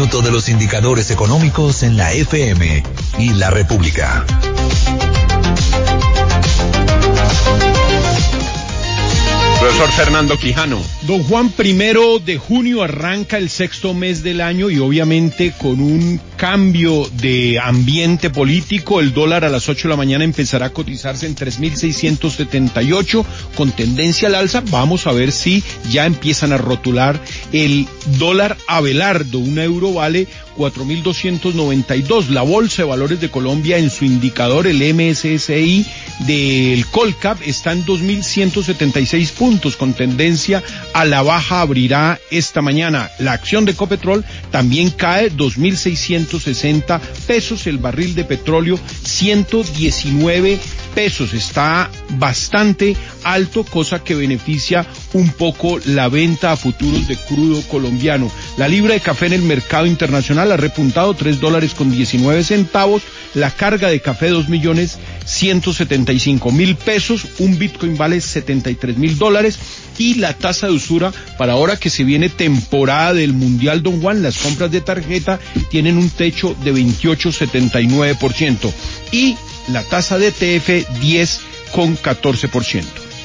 cómputo de los indicadores económicos en la FM y la República. Profesor Fernando Quijano. Don Juan, 1 de junio arranca el 6º mes del año y obviamente con un cambio de ambiente político, el dólar a las 8 de la mañana empezará a cotizarse en 3.678 con tendencia al alza. Vamos a ver si ya empiezan a rotular el dólar Abelardo. Un euro vale 4.292. La Bolsa de Valores de Colombia en su indicador, el MSCI del Colcap, está en 2.176 puntos con tendencia a la baja, abrirá esta mañana. La acción de Ecopetrol también cae 2.660 pesos, el barril de petróleo 119 pesos, está bastante alto, cosa que beneficia un poco la venta a futuros de crudo colombiano. La libra de café en el mercado internacional ha repuntado $3.19, la carga de café $2.175.000 pesos, un Bitcoin vale $73.000 y la tasa de usura para ahora que se viene temporada del Mundial, Don Juan, las compras de tarjeta tienen un techo de 28.79% y la tasa de ETF 10,14%.